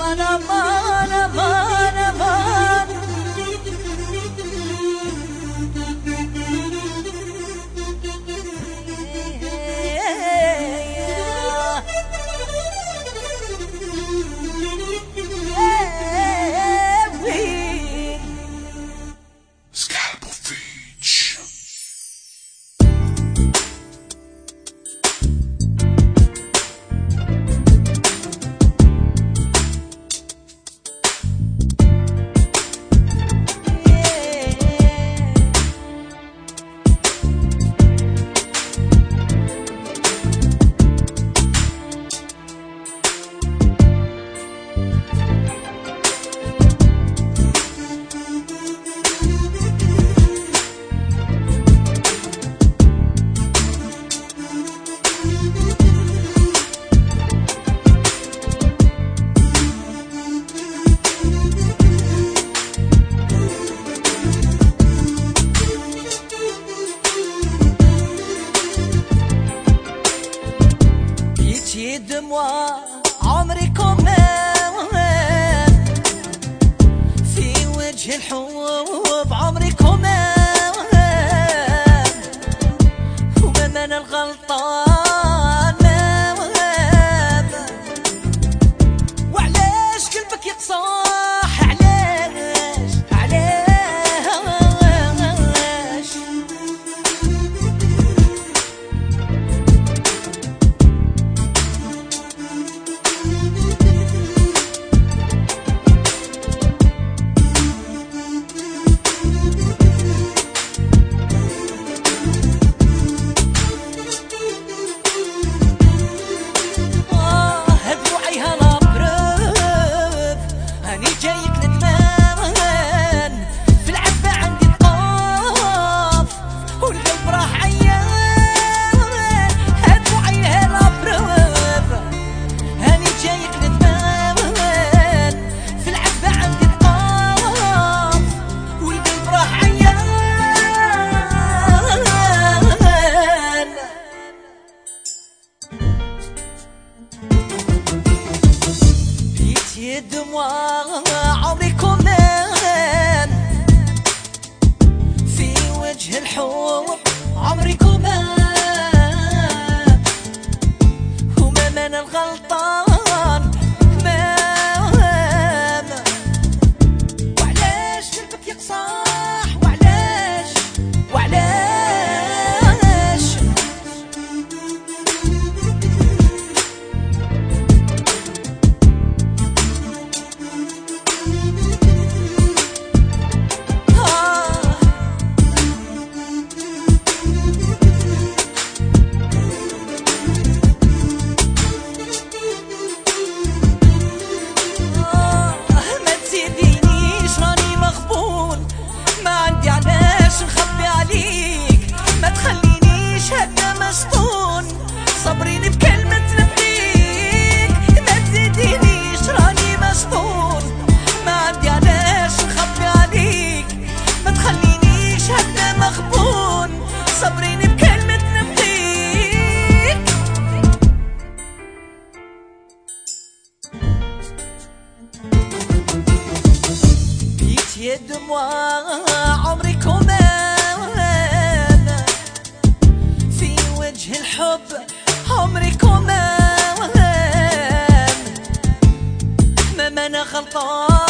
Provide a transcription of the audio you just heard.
امان امان امان امان دموع عمركم في وجه الحب عمركم ومن الغلطان وعلاش قلبك يقصاح علاش دموع عمركم في وجه الحب عمركم وما من الغلطان وعلاش قلبك يقصاح وعلاش صبريني بكلمة نبغيك ما تزيدينيش راني مسطول ما عندي علاش نخبي عليك ما تخلينيش هكذا مغبون صبريني بكلمة نبغيك بيت يا دموع عمركم في وجه الحب عمركم ما أنا غلطان